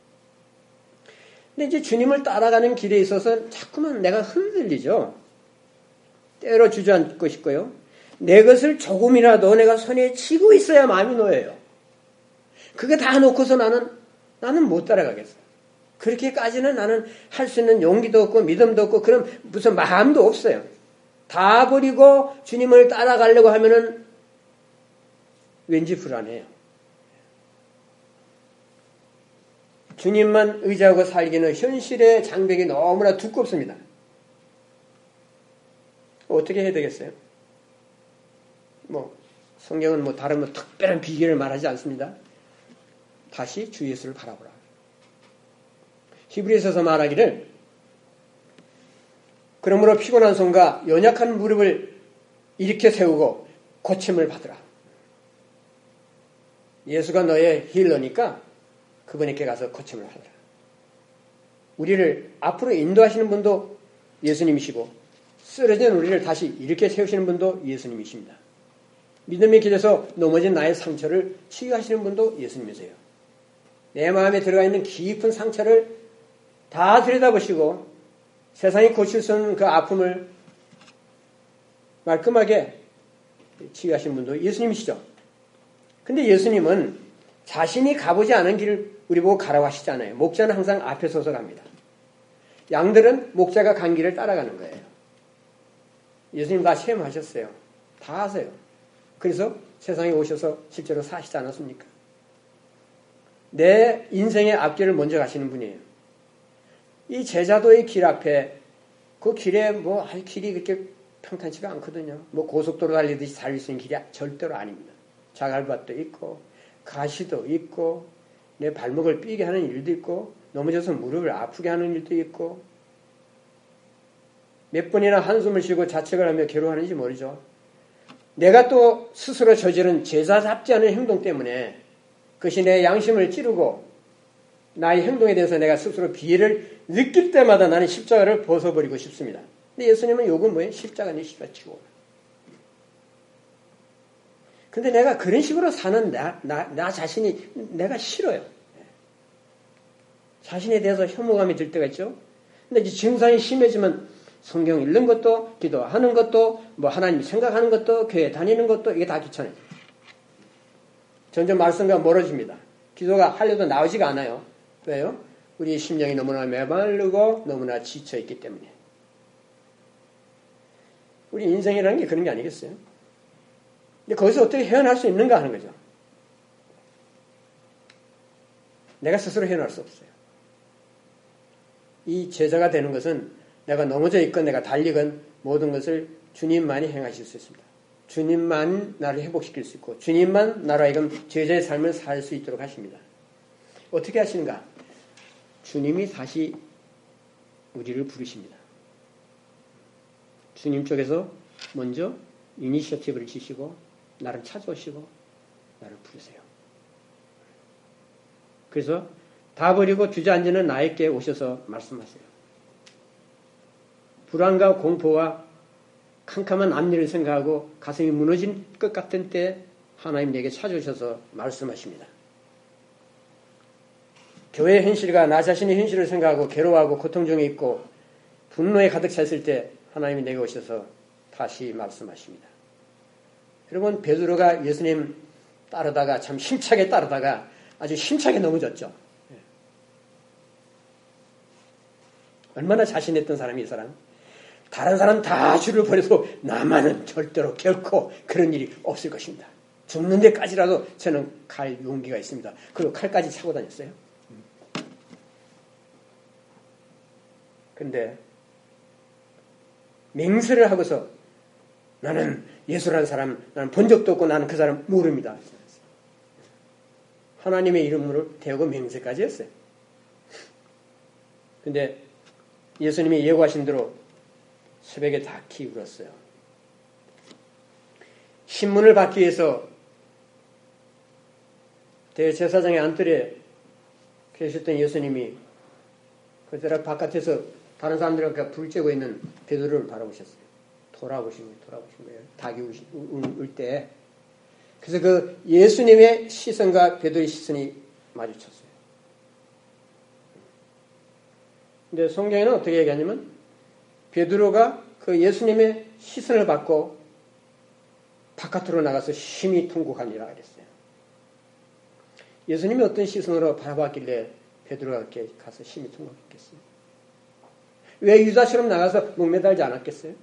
근데 이제 주님을 따라가는 길에 있어서 자꾸만 내가 흔들리죠. 때로 주저앉고 싶고요. 내 것을 조금이라도 내가 손에 쥐고 있어야 마음이 놓여요. 그게 다 놓고서 나는 못 따라가겠어. 그렇게까지는 나는 할 수 있는 용기도 없고 믿음도 없고 그런 무슨 마음도 없어요. 다 버리고 주님을 따라가려고 하면은 왠지 불안해요. 주님만 의지하고 살기는 현실의 장벽이 너무나 두껍습니다. 어떻게 해야 되겠어요? 성경은 다른 특별한 비결을 말하지 않습니다. 다시 주 예수를 바라보라. 히브리서에서 말하기를 그러므로 피곤한 손과 연약한 무릎을 일으켜 세우고 고침을 받으라. 예수가 너의 힐러니까 그분에게 가서 고침을 받으라. 우리를 앞으로 인도하시는 분도 예수님이시고 쓰러진 우리를 다시 일으켜 세우시는 분도 예수님이십니다. 믿음의 길에서 넘어진 나의 상처를 치유하시는 분도 예수님이세요. 내 마음에 들어가 있는 깊은 상처를 다 들여다보시고 세상이 고칠 수 없는 그 아픔을 말끔하게 치유하신 분도 예수님이시죠. 근데 예수님은 자신이 가보지 않은 길을 우리 보고 가라고 하시잖아요. 목자는 항상 앞에 서서 갑니다. 양들은 목자가 간 길을 따라가는 거예요. 예수님 다 체험하셨어요. 다 아세요. 그래서 세상에 오셔서 실제로 사시지 않았습니까? 내 인생의 앞길을 먼저 가시는 분이에요. 이 제자도의 길 앞에 그 길에 길이 그렇게 평탄치가 않거든요. 고속도로 달리듯이 달릴 수 있는 길이 절대로 아닙니다. 자갈밭도 있고 가시도 있고 내 발목을 삐게 하는 일도 있고 넘어져서 무릎을 아프게 하는 일도 있고 몇 번이나 한숨을 쉬고 자책을 하며 괴로워하는지 모르죠. 내가 또 스스로 저지른 제자답지 않은 행동 때문에 그것이 내 양심을 찌르고 나의 행동에 대해서 내가 스스로 비애를 느낄 때마다 나는 십자가를 벗어버리고 싶습니다. 근데 예수님은 요건 뭐예요? 십자가는 십자가 치고. 근데 내가 그런 식으로 사는 나 자신이 내가 싫어요. 자신에 대해서 혐오감이 들 때가 있죠. 근데 이제 증상이 심해지면 성경 읽는 것도, 기도하는 것도, 하나님 생각하는 것도, 교회 다니는 것도 이게 다 귀찮아요. 점점 말씀과 멀어집니다. 기도가 하려도 나오지가 않아요. 왜요? 우리 심령이 너무나 메마르고 너무나 지쳐있기 때문에. 우리 인생이라는 게 그런 게 아니겠어요? 근데 거기서 어떻게 헤어날 수 있는가 하는 거죠. 내가 스스로 헤어날 수 없어요. 이 제자가 되는 것은 내가 넘어져 있건 내가 달리건 모든 것을 주님만이 행하실 수 있습니다. 주님만 나를 회복시킬 수 있고 주님만 나로 하여금 제자의 삶을 살 수 있도록 하십니다. 어떻게 하시는가? 주님이 다시 우리를 부르십니다. 주님 쪽에서 먼저 이니셔티브를 주시고 나를 찾아오시고 나를 부르세요. 그래서 다 버리고 주저앉는 나에게 오셔서 말씀하세요. 불안과 공포와 캄캄한 앞일을 생각하고 가슴이 무너진 것 같은 때 하나님 내게 찾아오셔서 말씀하십니다. 교회의 현실과 나 자신의 현실을 생각하고 괴로워하고 고통 중에 있고 분노에 가득 찼을 때 하나님이 내게 오셔서 다시 말씀하십니다. 여러분, 베드로가 예수님 따르다가 참 힘차게 따르다가 아주 힘차게 넘어졌죠. 얼마나 자신했던 사람이 이 사람. 다른 사람 다 줄을 버려도 나만은 절대로 결코 그런 일이 없을 것입니다. 죽는 데까지라도 저는 갈 용기가 있습니다. 그리고 칼까지 차고 다녔어요. 근데 맹세를 하고서 나는 예수라는 사람 나는 본 적도 없고 나는 그 사람 모릅니다. 하나님의 이름으로 대고 맹세까지 했어요. 근데 예수님이 예고하신 대로 새벽에 닭이 울었어요. 신문을 받기 위해서 대제사장의 안뜰에 계셨던 예수님이 그때라 바깥에서 다른 사람들과 불 쬐고 있는 베드로를 바라보셨어요. 돌아보신 거예요. 닭이 울 때. 그래서 그 예수님의 시선과 베드로의 시선이 마주쳤어요. 근데 성경에는 어떻게 얘기하냐면 베드로가 그 예수님의 시선을 받고 바깥으로 나가서 심히 통곡하니라 그랬어요. 예수님이 어떤 시선으로 바라봤길래 베드로가 그렇게 가서 심히 통곡했겠어요? 왜 유다처럼 나가서 목매달지 않았겠어요?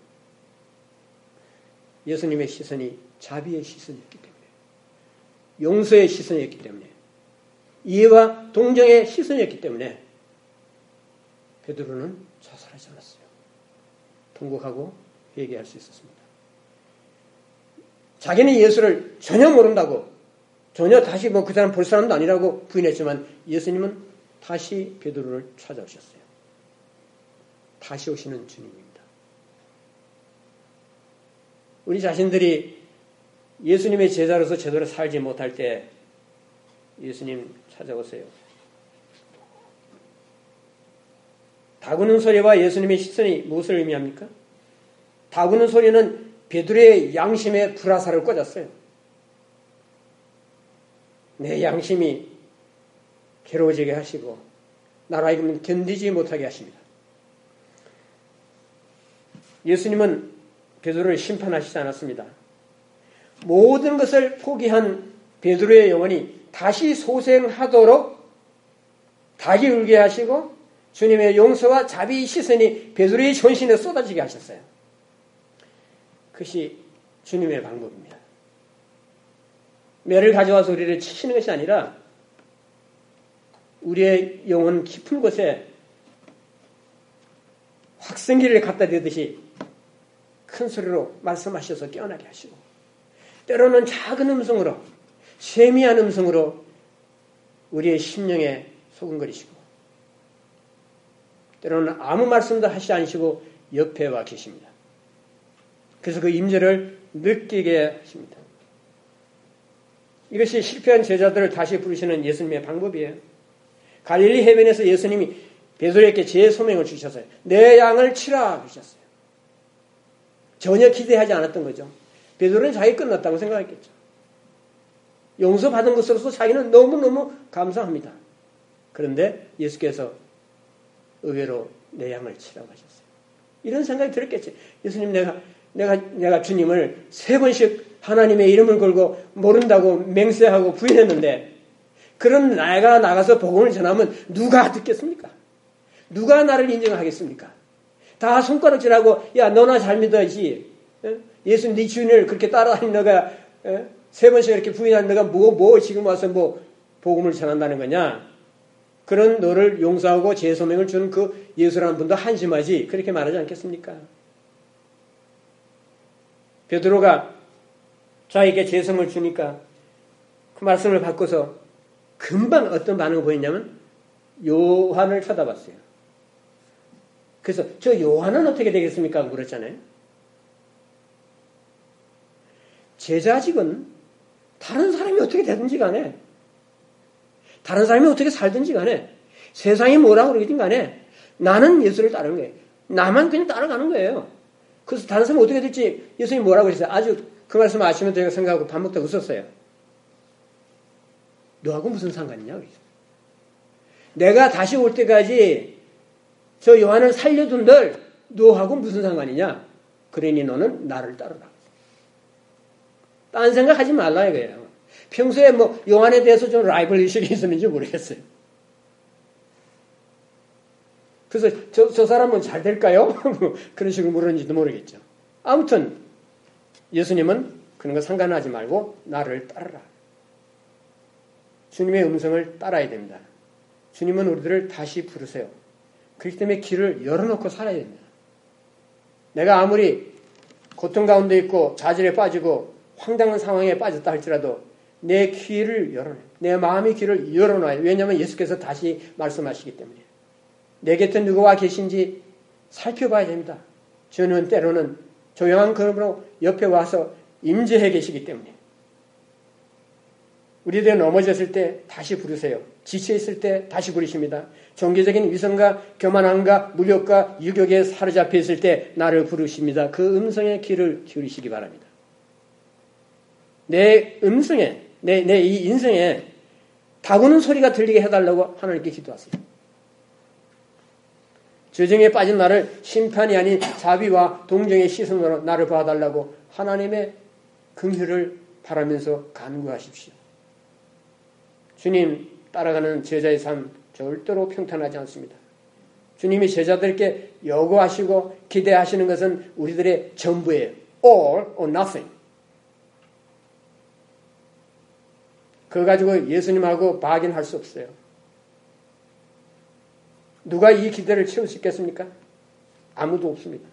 예수님의 시선이 자비의 시선이었기 때문에, 용서의 시선이었기 때문에, 이해와 동정의 시선이었기 때문에 베드로는 자살하지 않았어요. 통곡하고 회개할 수 있었습니다. 자기는 예수를 전혀 모른다고, 전혀 다시 그 사람 볼 사람도 아니라고 부인했지만 예수님은 다시 베드로를 찾아오셨어요. 다시 오시는 주님입니다. 우리 자신들이 예수님의 제자로서 제대로 살지 못할 때 예수님 찾아오세요. 다구는 소리와 예수님의 시선이 무엇을 의미합니까? 다구는 소리는 베드로의 양심에 불화살을 꽂았어요. 내 양심이 괴로워지게 하시고 나로 하여금 견디지 못하게 하십니다. 예수님은 베드로를 심판하시지 않았습니다. 모든 것을 포기한 베드로의 영혼이 다시 소생하도록 닭이 울게 하시고 주님의 용서와 자비의 시선이 베드로의 전신에 쏟아지게 하셨어요. 그것이 주님의 방법입니다. 매를 가져와서 우리를 치시는 것이 아니라 우리의 영혼 깊은 곳에 확성기를 갖다 대듯이 큰 소리로 말씀하셔서 깨어나게 하시고 때로는 작은 음성으로 세미한 음성으로 우리의 심령에 소근거리시고 때로는 아무 말씀도 하시지 않으시고 옆에 와 계십니다. 그래서 그 임재를 느끼게 하십니다. 이것이 실패한 제자들을 다시 부르시는 예수님의 방법이에요. 갈릴리 해변에서 예수님이 베드로에게 재소명을 주셨어요. 내 양을 치라 주셨어요. 전혀 기대하지 않았던 거죠. 베드로는 자기 끝났다고 생각했겠죠. 용서받은 것으로서 자기는 너무너무 감사합니다. 그런데 예수께서 의외로 내 양을 치라고 하셨어요. 이런 생각이 들었겠지. 예수님 내가 주님을 3번씩 하나님의 이름을 걸고 모른다고 맹세하고 부인했는데 그런 내가 나가서 복음을 전하면 누가 듣겠습니까? 누가 나를 인정하겠습니까? 다 손가락질하고 야 너나 잘 믿어야지 예수님 네 주인을 그렇게 따라다닌 너가 세 번씩 이렇게 부인한 너가 뭐 지금 와서 뭐 복음을 전한다는 거냐? 그런 너를 용서하고 재소명을 주는 그 예수라는 분도 한심하지 그렇게 말하지 않겠습니까? 베드로가 자에게 재성을 주니까 그 말씀을 받고서 금방 어떤 반응을 보였냐면 요한을 쳐다봤어요. 그래서 저 요한은 어떻게 되겠습니까? 그랬잖아요. 제자직은 다른 사람이 어떻게 되든지 간에 다른 사람이 어떻게 살든지 간에 세상이 뭐라고 그러든 간에 나는 예수를 따르는 거예요. 나만 그냥 따라가는 거예요. 그래서 다른 사람이 어떻게 될지 예수님이 뭐라고 그랬어요. 아주 그 말씀 아시면 제가 생각하고 밥 먹다 웃었어요. 너하고 무슨 상관이냐? 그랬어요. 내가 다시 올 때까지 저 요한을 살려둔들 너하고 무슨 상관이냐? 그러니 너는 나를 따르라. 딴 생각하지 말라 이거예요. 평소에 뭐 요한에 대해서 좀 라이벌 의식이 있었는지 모르겠어요. 그래서 저 사람은 잘 될까요? 그런 식으로 물었는지도 모르겠죠. 아무튼 예수님은 그런 거 상관하지 말고 나를 따르라. 주님의 음성을 따라야 됩니다. 주님은 우리들을 다시 부르세요. 그렇기 때문에 길을 열어놓고 살아야 됩니다. 내가 아무리 고통 가운데 있고 좌절에 빠지고 황당한 상황에 빠졌다 할지라도 내 귀를 열어놔요. 내 마음의 귀를 열어놔요. 왜냐하면 예수께서 다시 말씀하시기 때문에. 내 곁에 누가 와 계신지 살펴봐야 됩니다. 주는 때로는 조용한 걸음으로 옆에 와서 임재해 계시기 때문에. 우리들 넘어졌을 때 다시 부르세요. 지쳐있을 때 다시 부르십니다. 종교적인 위선과 교만함과 무력과 유격에 사로잡혀 있을 때 나를 부르십니다. 그 음성에 귀를 기울이시기 바랍니다. 내 음성에, 내 이 인생에 다구는 소리가 들리게 해달라고 하나님께 기도하세요. 죄정에 빠진 나를 심판이 아닌 자비와 동정의 시선으로 나를 봐달라고 하나님의 긍휼을 바라면서 간구하십시오. 주님 따라가는 제자의 삶 절대로 평탄하지 않습니다. 주님이 제자들께 요구하시고 기대하시는 것은 우리들의 전부예요. All or nothing. 그거 가지고 예수님하고 박인할 수 없어요. 누가 이 기대를 채울 수 있겠습니까? 아무도 없습니다.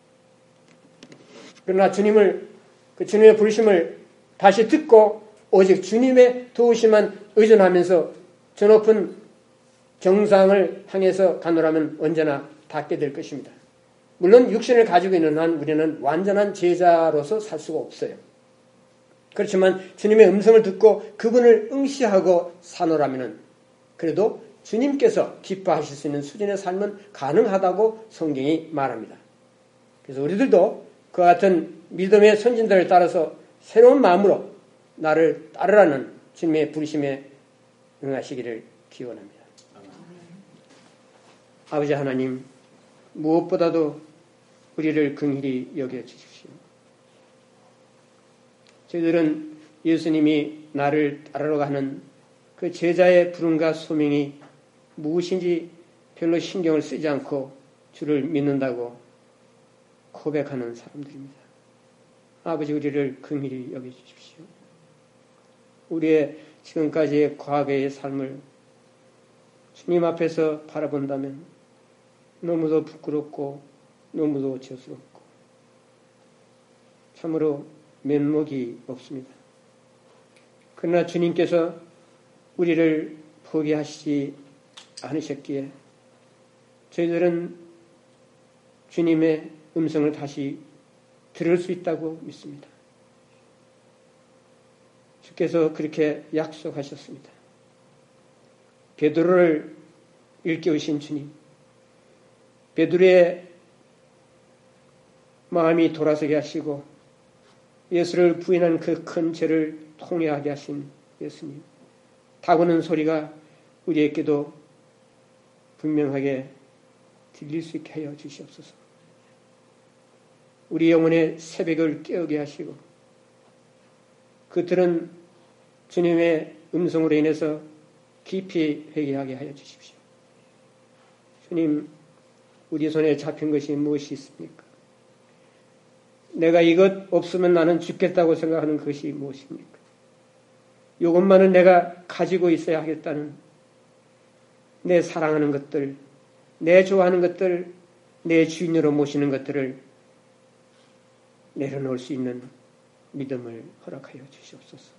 그러나 주님의 부르심을 다시 듣고 오직 주님의 도우심만 의존하면서 저 높은 정상을 향해서 가노라면 언제나 닿게 될 것입니다. 물론 육신을 가지고 있는 한 우리는 완전한 제자로서 살 수가 없어요. 그렇지만 주님의 음성을 듣고 그분을 응시하고 사노라면 그래도 주님께서 기뻐하실 수 있는 수준의 삶은 가능하다고 성경이 말합니다. 그래서 우리들도 그와 같은 믿음의 선진들을 따라서 새로운 마음으로 나를 따르라는 주님의 부르심에 응하시기를 기원합니다. 아버지 하나님, 무엇보다도 우리를 긍휼히 여겨주십시오. 저희들은 예수님이 나를 따르러 하는 그 제자의 부름과 소명이 무엇인지 별로 신경을 쓰지 않고 주를 믿는다고 고백하는 사람들입니다. 아버지, 우리를 긍휼히 여겨주십시오. 우리의 지금까지의 과거의 삶을 주님 앞에서 바라본다면 너무도 부끄럽고 너무도 죄스럽고 참으로 면목이 없습니다. 그러나 주님께서 우리를 포기하시지 않으셨기에 저희들은 주님의 음성을 다시 들을 수 있다고 믿습니다. 주께서 그렇게 약속하셨습니다. 베드로를 일깨우신 주님, 베드로의 마음이 돌아서게 하시고 예수를 부인한 그 큰 죄를 통회하게 하신 예수님, 다구는 소리가 우리에게도 분명하게 들릴 수 있게 하여 주시옵소서. 우리 영혼의 새벽을 깨우게 하시고 그들은 주님의 음성으로 인해서 깊이 회개하게 하여 주십시오. 주님, 우리 손에 잡힌 것이 무엇이 있습니까? 내가 이것 없으면 나는 죽겠다고 생각하는 것이 무엇입니까? 이것만은 내가 가지고 있어야 하겠다는 내 사랑하는 것들, 내 좋아하는 것들, 내 주인으로 모시는 것들을 내려놓을 수 있는 믿음을 허락하여 주시옵소서.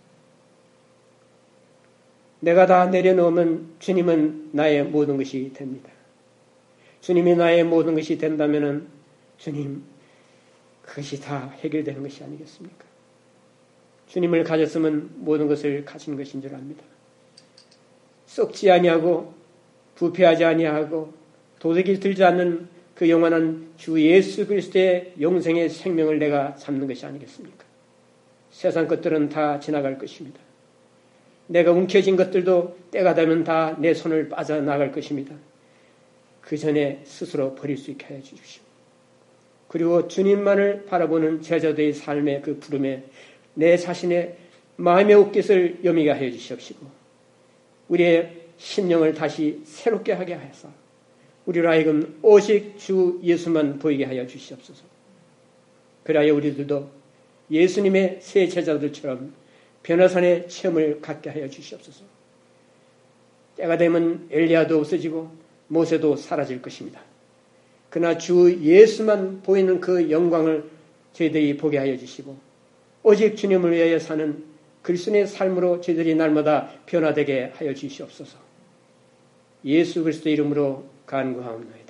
내가 다 내려놓으면 주님은 나의 모든 것이 됩니다. 주님이 나의 모든 것이 된다면 주님, 그것이 다 해결되는 것이 아니겠습니까? 주님을 가졌으면 모든 것을 가진 것인 줄 압니다. 썩지 아니하고 부패하지 아니하고 도둑이 들지 않는 그 영원한 주 예수 그리스도의 영생의 생명을 내가 잡는 것이 아니겠습니까? 세상 것들은 다 지나갈 것입니다. 내가 움켜쥔 것들도 때가 되면 다 내 손을 빠져나갈 것입니다. 그 전에 스스로 버릴 수 있게 해 주십시오. 그리고 주님만을 바라보는 제자들의 삶의 그 부름에 내 자신의 마음의 옷깃을 여미게 하여 주시옵시고 우리의 심령을 다시 새롭게 하게 하여서 우리로 하여금 오직 주 예수만 보이게 하여 주시옵소서. 그래야 우리들도 예수님의 새 제자들처럼 변화산의 체험을 갖게 하여 주시옵소서. 때가 되면 엘리야도 없어지고 모세도 사라질 것입니다. 그러나 주 예수만 보이는 그 영광을 저희들이 보게 하여 주시고 오직 주님을 위하여 사는 그리스도의 삶으로 저희들이 날마다 변화되게 하여 주시옵소서. 예수 그리스도 이름으로 간구하옵나이다.